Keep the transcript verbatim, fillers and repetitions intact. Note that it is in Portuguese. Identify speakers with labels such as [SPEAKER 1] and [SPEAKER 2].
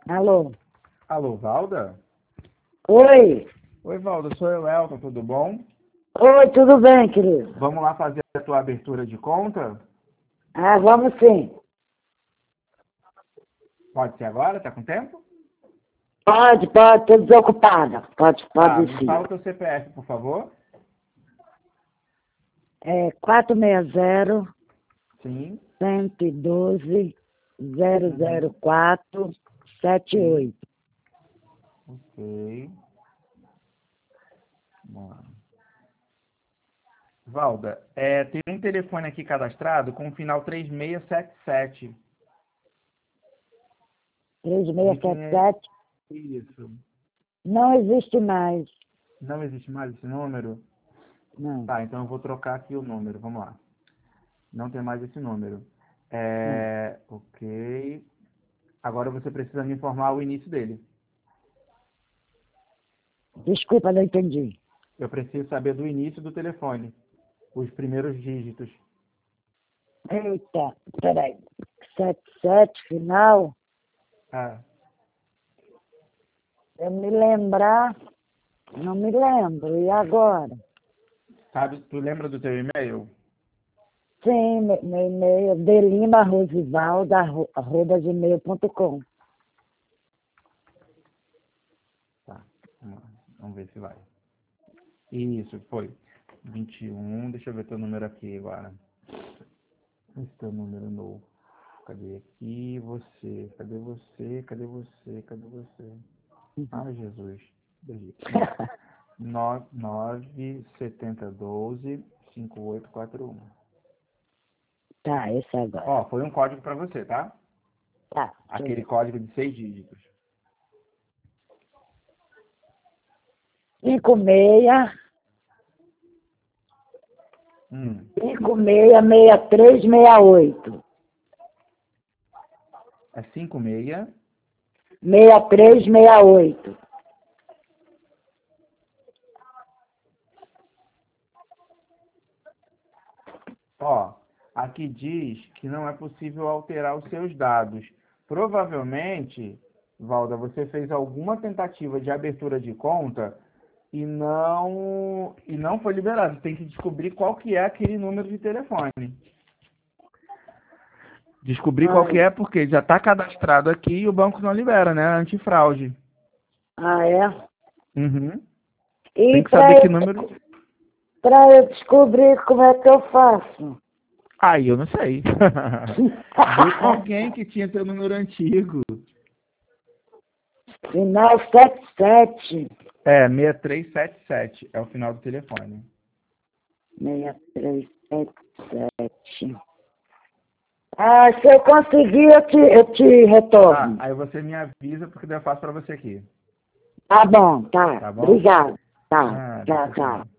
[SPEAKER 1] Alô?
[SPEAKER 2] Alô, Valda?
[SPEAKER 1] Oi?
[SPEAKER 2] Oi, Valda, sou eu, Elton, tudo bom?
[SPEAKER 1] Oi, tudo bem, querido?
[SPEAKER 2] Vamos lá fazer a tua abertura de conta?
[SPEAKER 1] Ah, vamos sim.
[SPEAKER 2] Pode ser agora? Tá com tempo?
[SPEAKER 1] Pode, pode, tô desocupada. Pode,
[SPEAKER 2] Tá,
[SPEAKER 1] pode
[SPEAKER 2] me
[SPEAKER 1] sim.
[SPEAKER 2] fala o teu C P F, por favor.
[SPEAKER 1] É quatro seis zero,
[SPEAKER 2] Sim,
[SPEAKER 1] um um dois, zero zero
[SPEAKER 2] uhum,
[SPEAKER 1] quatro, sete
[SPEAKER 2] sim,
[SPEAKER 1] oito.
[SPEAKER 2] ok. Vamos lá. Valda, é, tem um telefone aqui cadastrado com o final três seis sete sete.
[SPEAKER 1] três
[SPEAKER 2] De
[SPEAKER 1] seis
[SPEAKER 2] quem
[SPEAKER 1] sete
[SPEAKER 2] é
[SPEAKER 1] sete.
[SPEAKER 2] isso?
[SPEAKER 1] Não existe mais.
[SPEAKER 2] Não existe mais esse número?
[SPEAKER 1] Não,
[SPEAKER 2] Tá, então eu vou trocar aqui o número, vamos lá. Não tem mais esse número.
[SPEAKER 1] não.
[SPEAKER 2] É, ok. Agora você precisa me informar o início dele.
[SPEAKER 1] Desculpa, não entendi.
[SPEAKER 2] Eu preciso saber do início do telefone, os primeiros dígitos.
[SPEAKER 1] Eita, peraí. Sete sete final.
[SPEAKER 2] Ah,
[SPEAKER 1] Eu me lembrar, não me lembro. E agora?
[SPEAKER 2] sabe, tu lembra do teu e-mail?
[SPEAKER 1] Sim, meu meu e-mail, delima rosivaldo, arro- arroba gmail ponto com.
[SPEAKER 2] Tá, vamos lá. Vamos ver se vai. Isso, foi. vinte e um, deixa eu ver teu número aqui agora. Esse teu número novo. Cadê aqui você? Cadê você? Cadê você? Cadê você? Ai, Jesus. Perdi. Vamos lá. nove sete zero um dois cinco oito quatro um.
[SPEAKER 1] Tá, esse agora.
[SPEAKER 2] Ó, foi um código para você, tá?
[SPEAKER 1] Tá, deixa eu
[SPEAKER 2] Aquele
[SPEAKER 1] ver.
[SPEAKER 2] código de seis dígitos.
[SPEAKER 1] Cinco meia,
[SPEAKER 2] Hum,
[SPEAKER 1] cinco meia, meia três, meia oito.
[SPEAKER 2] é cinco seis.
[SPEAKER 1] Meia três, meia oito.
[SPEAKER 2] Ó, aqui diz que não é possível alterar os seus dados. Provavelmente, Valda, você fez alguma tentativa de abertura de conta e não e não foi liberado. Você tem que descobrir qual que é aquele número de telefone. Descobrir qual que
[SPEAKER 1] Ai,
[SPEAKER 2] é porque já está cadastrado aqui e o banco não libera, né? Antifraude.
[SPEAKER 1] ah, é?
[SPEAKER 2] Uhum.
[SPEAKER 1] E
[SPEAKER 2] Tem que
[SPEAKER 1] para
[SPEAKER 2] saber que
[SPEAKER 1] eu,
[SPEAKER 2] número.
[SPEAKER 1] pra eu descobrir como é que eu faço?
[SPEAKER 2] Aí eu não sei. Vê com alguém que tinha teu número antigo.
[SPEAKER 1] Final sete sete.
[SPEAKER 2] É, seis três sete sete é o final do telefone.
[SPEAKER 1] Meia três, sete sete. Ah, se eu conseguir, eu te, eu te
[SPEAKER 2] Tá,
[SPEAKER 1] retorno.
[SPEAKER 2] aí você me avisa porque daí eu faço pra você aqui.
[SPEAKER 1] Tá bom, tá.
[SPEAKER 2] Tá bom?
[SPEAKER 1] Obrigado. Tá,
[SPEAKER 2] Nada,
[SPEAKER 1] tchau,
[SPEAKER 2] tchau,
[SPEAKER 1] tchau.
[SPEAKER 2] tchau.